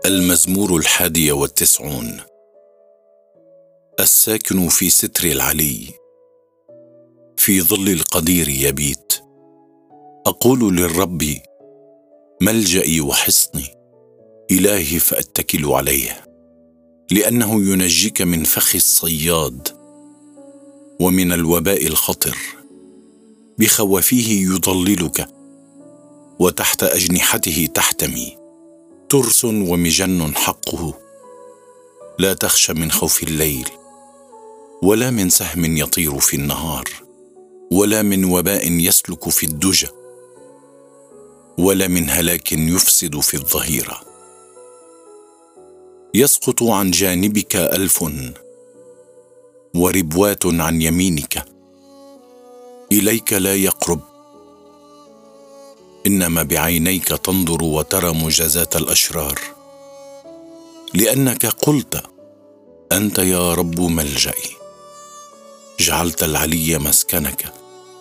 المزمور 91. الساكن في ستر العلي، في ظل القدير يبيت. أقول للرب: ملجئي وحصني، إلهي فأتكل عليه. لأنه ينجيك من فخ الصياد ومن الوباء الخطر. بخوافيه يضللك، وتحت أجنحته تحتمي. ترس ومجن حقه. لا تخشى من خوف الليل، ولا من سهم يطير في النهار، ولا من وباء يسلك في الدجى، ولا من هلاك يفسد في الظهيرة. يسقط عن جانبك 1000 وربوات عن يمينك، إليك لا يقرب. إنما بعينيك تنظر وترى مجازات الأشرار. لأنك قلت: أنت يا رب ملجئي، جعلت العلي مسكنك.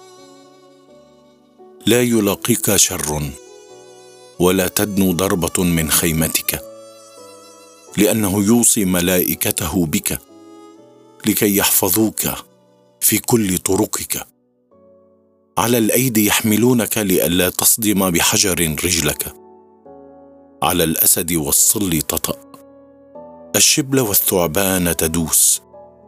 لا يلاقيك شر، ولا تدنو ضربة من خيمتك، لأنه يوصي ملائكته بك لكي يحفظوك في كل طرقك. على الأيدي يحملونك لئلا تصدم بحجر رجلك. على الأسد والصل تطأ، الشبل والثعبان تدوس.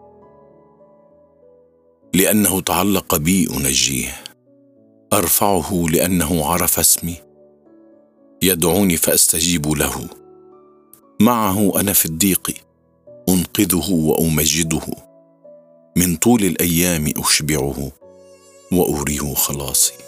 لأنه تعلق بي أنجيه، أرفعه لأنه عرف اسمي. يدعوني فأستجيب له، معه أنا في الضيق، أنقذه وأمجده. من طول الأيام أشبعه وأريه خلاصي.